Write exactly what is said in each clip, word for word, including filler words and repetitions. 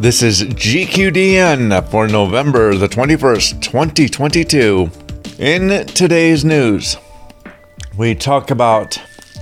This is G Q D N for November the twenty-first, twenty twenty-two. In today's news, we talk about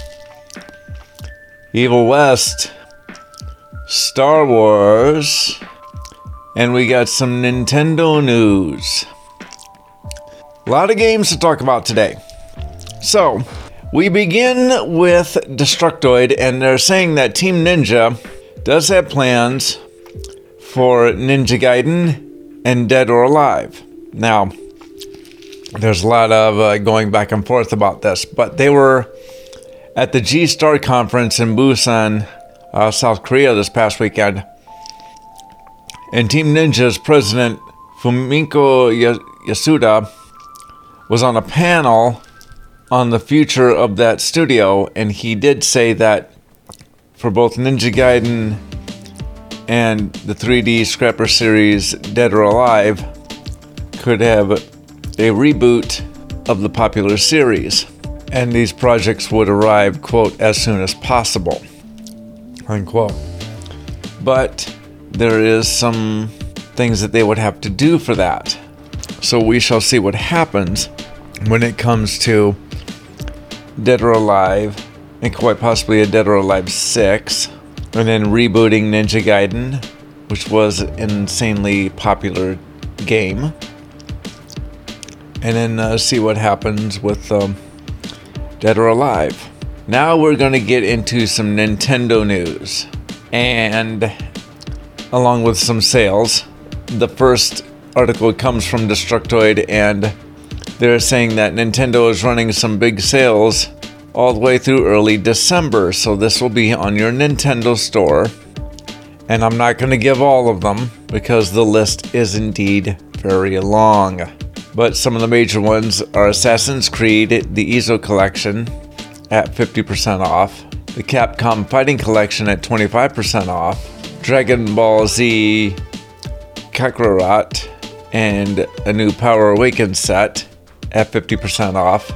Evil West, Star Wars, and we got some Nintendo news. A lot of games to talk about today. So, we begin with Destructoid, and they're saying that Team Ninja does have plans for Ninja Gaiden and Dead or Alive. Now, there's a lot of uh, going back and forth about this, but they were at the G-Star conference in Busan, uh, South Korea this past weekend, and Team Ninja's president Fumiko Yasuda was on a panel on the future of that studio, and he did say that for both Ninja Gaiden and the three D Scrapper series Dead or Alive could have a reboot of the popular series, and these projects would arrive, quote, as soon as possible, unquote. But there is some things that they would have to do for that. So we shall see what happens when it comes to Dead or Alive, and quite possibly a Dead or Alive six, and then rebooting Ninja Gaiden, which was an insanely popular game, and then uh, see what happens with um, Dead or Alive. Now we're going to get into some Nintendo news, and along with some sales. The first article comes from Destructoid, and they're saying that Nintendo is running some big sales all the way through early December, so this will be on your Nintendo store, and I'm not going to give all of them because the list is indeed very long. But some of the major ones are Assassin's Creed, the E Z O Collection at fifty percent off, the Capcom Fighting Collection at twenty-five percent off, Dragon Ball Z Kakarot and a new Power Awakens set at fifty percent off,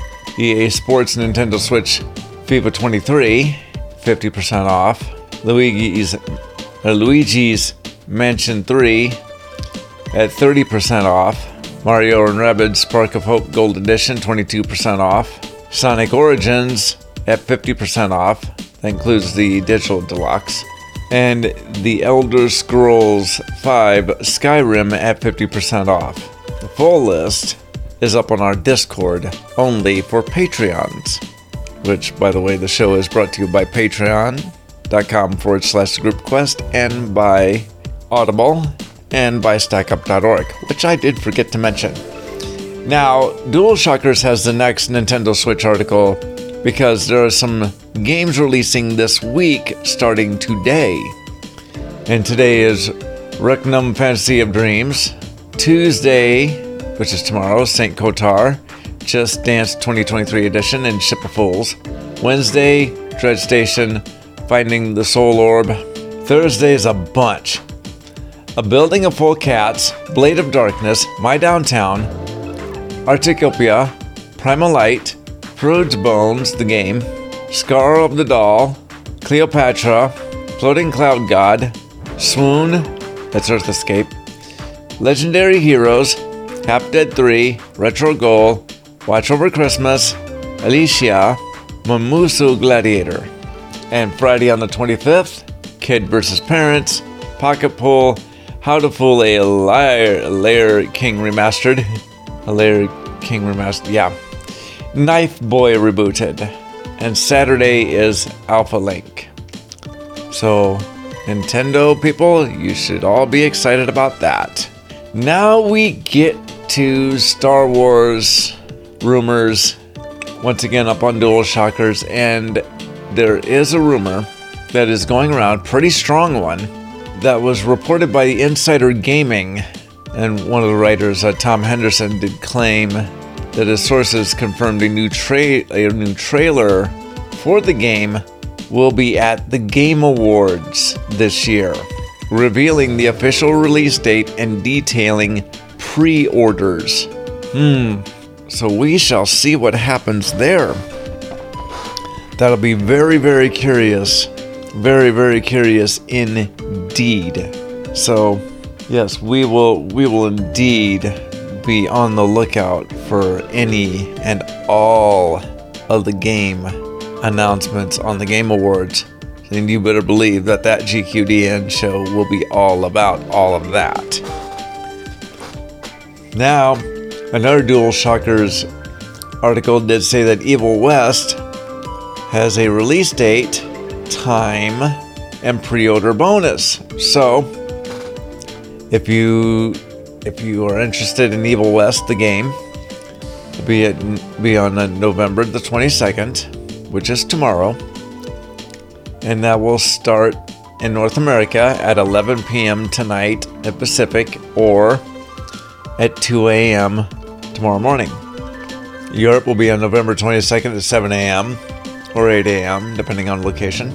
E A Sports Nintendo Switch FIFA twenty-three, fifty percent off, Luigi's, uh, Luigi's Mansion three at thirty percent off, Mario and Rabbids Spark of Hope Gold Edition twenty-two percent off, Sonic Origins at fifty percent off, that includes the Digital Deluxe, and the Elder Scrolls five Skyrim at fifty percent off. The full list is up on our Discord, only for Patreons, which, by the way, the show is brought to you by patreon.com forward slash groupquest, and by Audible, and by stackup dot org, which I did forget to mention. Now, DualShockers has the next Nintendo Switch article, because there are some games releasing this week starting today. And today is Requiem Fantasy of Dreams. Tuesday, which is tomorrow, Saint Kotar, Just Dance twenty twenty-three edition, and Ship of Fools. Wednesday, Dread Station, Finding the Soul Orb. Thursday is a bunch. A Building of Full Cats, Blade of Darkness, My Downtown, Articopia, Primal Light, Prude's Bones, the game, Scar of the Doll, Cleopatra, Floating Cloud God, Swoon, that's Earth Escape, Legendary Heroes, Half Dead three, Retro Goal, Watch Over Christmas, Alicia, Mamusu Gladiator. And Friday on the twenty-fifth, Kid versus. Parents, Pocket Pool, How to Fool a Liar, Lair King Remastered, a Lair King Remastered, yeah. Knife Boy rebooted, and Saturday is Alpha Link. So, Nintendo people, you should all be excited about that. Now we get to Star Wars rumors, once again up on DualShockers, and there is a rumor that is going around, pretty strong one, that was reported by Insider Gaming, and one of the writers, uh, Tom Henderson, did claim that his sources confirmed a new, tra- a new trailer for the game will be at the Game Awards this year, revealing the official release date and detailing pre-orders. Hmm, so we shall see what happens there. That'll be very, very curious. Very, very curious indeed. So, yes, we will we will indeed be on the lookout for any and all of the game announcements on the Game Awards. And you better believe that that G Q D N show will be all about all of that. Now, another DualShockers article did say that Evil West has a release date, time, and pre-order bonus. So, if you if you are interested in Evil West, the game, will be at, be on uh, November the twenty-second, which is tomorrow. And that will start in North America at eleven p.m. tonight at Pacific, or at two a.m. tomorrow morning. Europe will be on November twenty-second at seven a.m. or eight a.m. depending on location.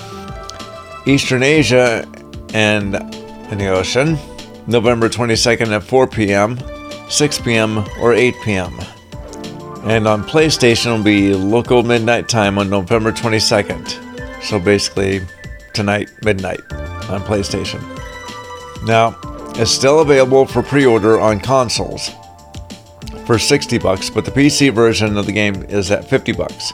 Eastern Asia and in the ocean, November twenty-second at four p.m., six p.m. or eight p.m. And on PlayStation will be local midnight time on November twenty-second. So basically, tonight, midnight, on PlayStation. Now, it's still available for pre-order on consoles for sixty bucks, but the P C version of the game is at fifty bucks.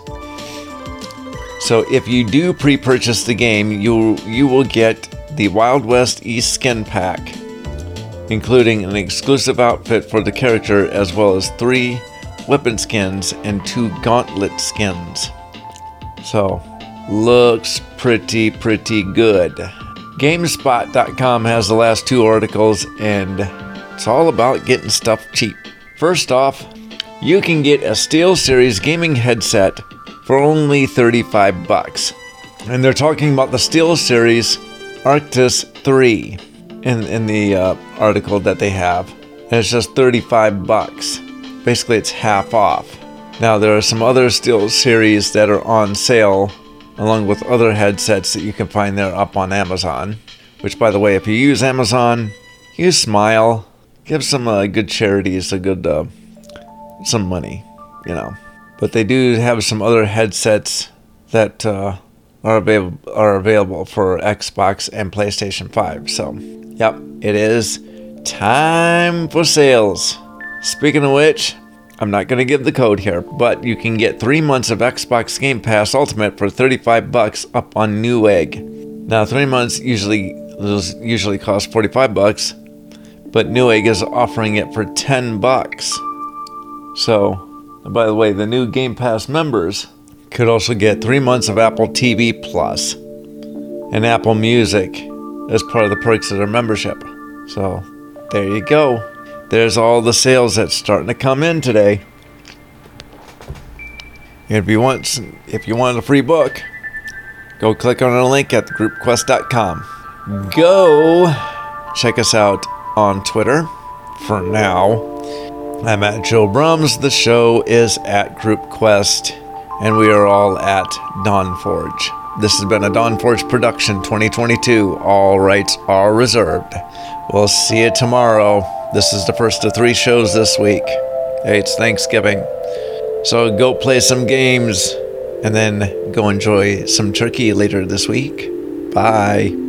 So if you do pre-purchase the game, you you will get the Wild West East skin pack, including an exclusive outfit for the character, as well as three weapon skins and two gauntlet skins. So, looks pretty, pretty good. GameSpot dot com has the last two articles, and it's all about getting stuff cheap. First off, you can get a SteelSeries gaming headset for only thirty-five bucks. And they're talking about the SteelSeries Arctis three in, in the uh, article that they have. And it's just thirty-five bucks. Basically, it's half off. Now, there are some other SteelSeries that are on sale, along with other headsets that you can find there up on Amazon. Which, by the way, if you use Amazon, use Smile. Give some uh, good charities a good, uh, some money, you know. But they do have some other headsets that uh, are, avail- are available for Xbox and PlayStation five. So, yep, it is time for sales. Speaking of which, I'm not going to give the code here, but you can get three months of Xbox Game Pass Ultimate for thirty-five bucks up on Newegg. Now, three months usually usually cost forty-five bucks, but Newegg is offering it for ten bucks. So, by the way, the new Game Pass members could also get three months of Apple T V Plus and Apple Music as part of the perks of their membership. So, there you go. There's all the sales that's starting to come in today. If you want, if you want a free book, go click on the link at the group quest dot com. Go check us out on Twitter. For now, I'm at Joe Brums. The show is at Group Quest, and we are all at Dawnforge. This has been a Dawnforge production twenty twenty-two. All rights are reserved. We'll see you tomorrow. This is the first of three shows this week. Hey, it's Thanksgiving. So go play some games and then go enjoy some turkey later this week. Bye.